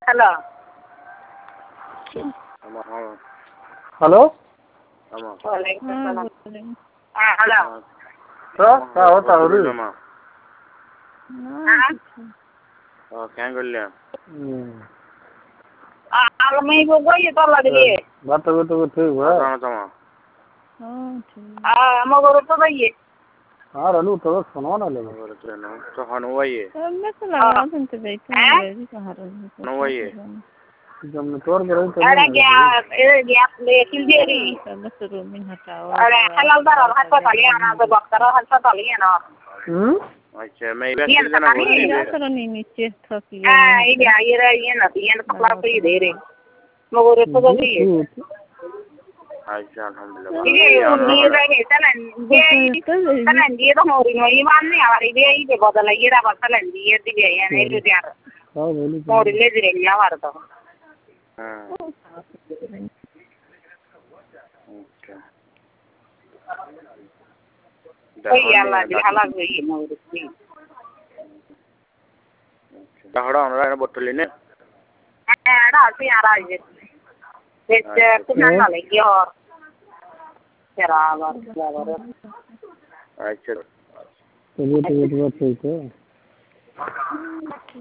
hello hello hello तो क्या होता है रे क्या कर लिया మీకు పోయి తొలది बात तो ठीक है मगर तो भई हाँ रलू तो सुनो ना ले तो हनवाइए हनवाइए जब मैं तोड़ के रही अरे गैस लेकिन देरी अरे हलाल दर अस्पताल आना तो डॉक्टर अस्पताल ना अच्छा मैं वैसे जाना बोल ये ना कपड़ा पे दे रहे मगर तो भई अच्छा अल्हम्दुलिल्लाह ये तो मोरी में ईमान नहीं आ रही है ये बदल ये रा बदल ये दिए ये नहीं तो यार मोरी ले दे रही है तो कोई अल्लाह जी हालात हुई मोरी दहड़ा हमरा बोतल ने एड़ा से आ रहा है कितना ना लेगी और शराब अच्छा तो ठीक है